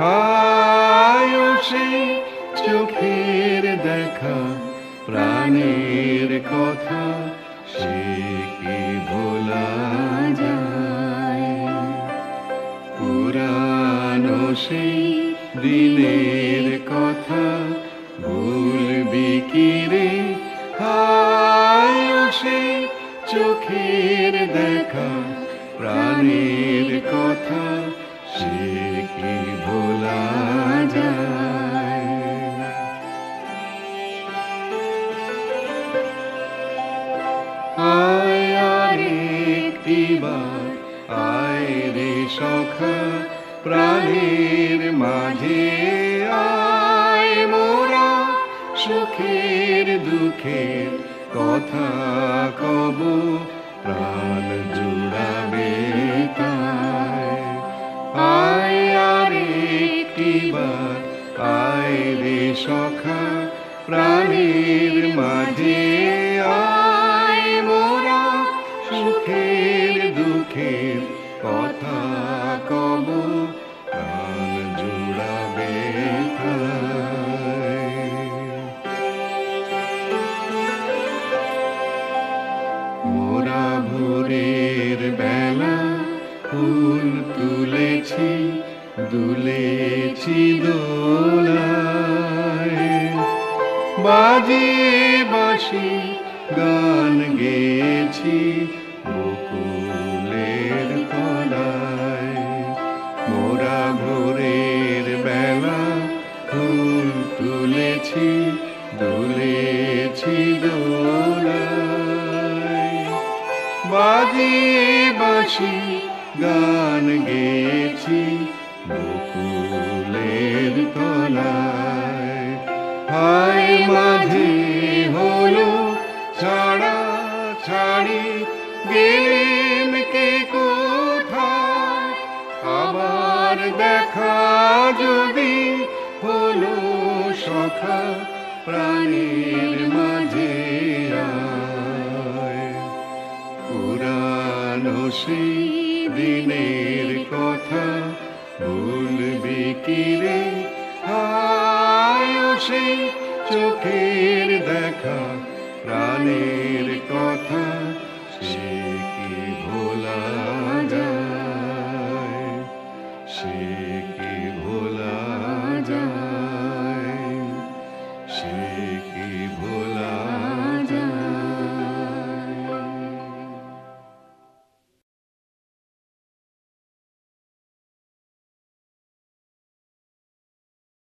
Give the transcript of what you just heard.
হায় সে চোখের দেখা, প্রাণের কথা সে কি ভোলা যায়? পুরানো সেই দিনের কথা ভুলবি কি রে? হায় সে চোখের দেখা, প্রাণের কথা সে কি ভোলা যায়? আয় আরেকটিবার, আয় রে সখা, প্রাণের মাঝে আয় মোরা সুখের দুঃখের কথা কব, প্রাণ জুড়াবে তাই। আয় আরেকটিবার, আয় রে সখা, প্রাণের মাঝে আয় মোরা সুখের দুঃখের কথা কব, প্রাণ জুড়াবে তাই। মোরা ভোরের বেলা ফুল তুলেছি, দুলেছি দোলায়, বাজিয়ে বাঁশি গান গেয়েছি বকুলের তলায়। মোরা ভোরের বেলা ফুল তুলেছি, দুলেছি দোলায়, বাজিয়ে বাঁশি গান গেয়েছি বকুলের তলায়। হায় মাঝে হলো ছাড়া ছাড়ি, গেলেন কে কোথায়? আবার দেখা যদি হলো সখা, প্রাণের মাঝে আয়। পুরানো সেই দিনের কথা ভুলবি কি রে? হায় সেই চোখের দেখা, প্রাণের কথা